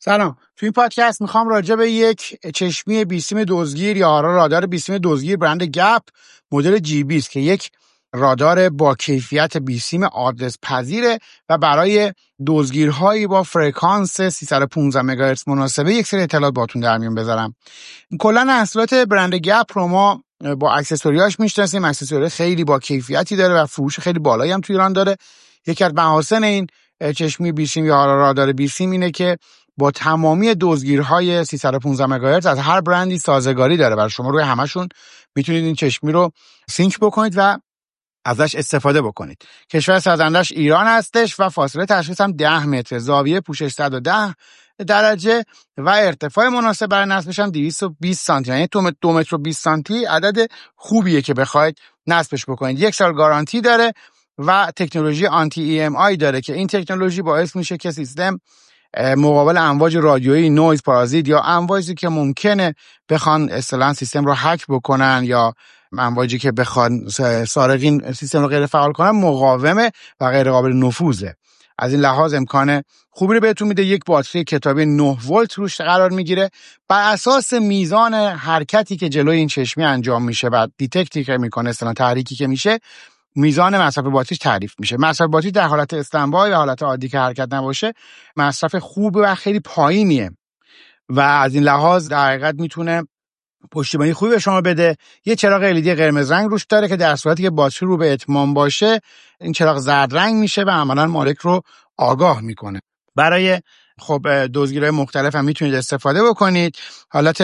سلام. تو این پادکست میخوام راجع به یک چشمی بیسیم دزدگیر یا رادار بیسیم دزدگیر برند گپ مدل جی20 که یک رادار با کیفیت بیسیم آدرس پذیره و برای دزدگیرهایی با فرکانس 315 مگاهرتز مناسبه یک سری اطلاعات باتون در میون بذارم. کلا محصولات برند گپ رو ما با اکسسوریاش میشناسیم. اکسسوری خیلی با کیفیتی داره و فروش خیلی بالایی هم تو ایران داره. یکی از محاسن این چشمی بیسیم یا رادار بیسیم اینه که با تمامی دزدگیرهای 315 مگاهرتز از هر برندی سازگاری داره. برای شما روی همشون میتونید این چشمی رو سینک بکنید و ازش استفاده بکنید. کشور سازندش ایران هستش و فاصله تشخیص هم 10 متر، زاویه پوشش 110 درجه و ارتفاع مناسب برای نصبش هم 220 سانتی، یعنی 2 متر و 20 سانتی عدد خوبیه که بخواید نصبش بکنید. 1 سال گارانتی داره و تکنولوژی آنتی EMI داره که این تکنولوژی باعث میشه که سیستم مقابل امواج رادیویی، نویز، پارازیت یا امواجی که ممکنه بخوان اصطلاحاً سیستم رو هک بکنن یا امواجی که بخوان سارقین سیستم رو غیر فعال کنن مقاومه و غیر قابل نفوذه. از این لحاظ امکان خوبی رو بهتون میده. یک باتری کتابی 9 ولت روش قرار میگیره. بر اساس میزان حرکتی که جلوی این چشمی انجام میشه و دیتکتی که میکنه، اصطلاحاً تحریکی که میشه، میزان مصرف باتریش تعریف میشه. مصرف باتری در حالت استنبای و حالت عادی که حرکت نباشه مصرف خوب و خیلی پایینیه و از این لحاظ در حقیقت میتونه پشتیبانی خوبی به شما بده. یه چراغ LED قرمز رنگ روش داره که در صورتی که باتری رو به اتمام باشه این چراغ زرد رنگ میشه و عملاً مالک رو آگاه میکنه. برای دزدگیرهای مختلف هم میتونید استفاده بکنید. حالت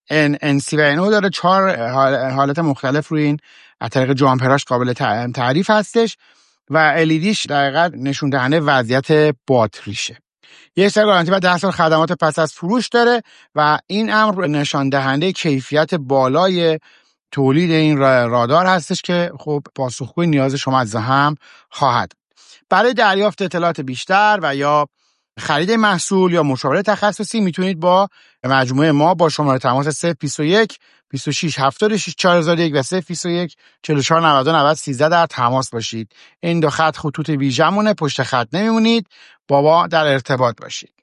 NC و NO داره. 4 حالت مختلف روی این از طریق جامپراش قابل تعریف هستش و LEDش در حقیقت نشون دهنده وضعیت باتریشه. 1 سال گارانتی و 10 سال خدمات پس از فروش داره و این امر نشان دهنده کیفیت بالای تولید این رادار هستش که پاسخگوی نیاز شما از هم خواهد. برای دریافت اطلاعات بیشتر و یا خرید محصول یا مشاوره تخصصی میتونید با مجموعه ما با شماره تماس 021 26 76 4001 و 021 44 99 90 13 در تماس باشید. این 2 خط خطوط ویژمونه، پشت خط نمیمونید. با در ارتباط باشید.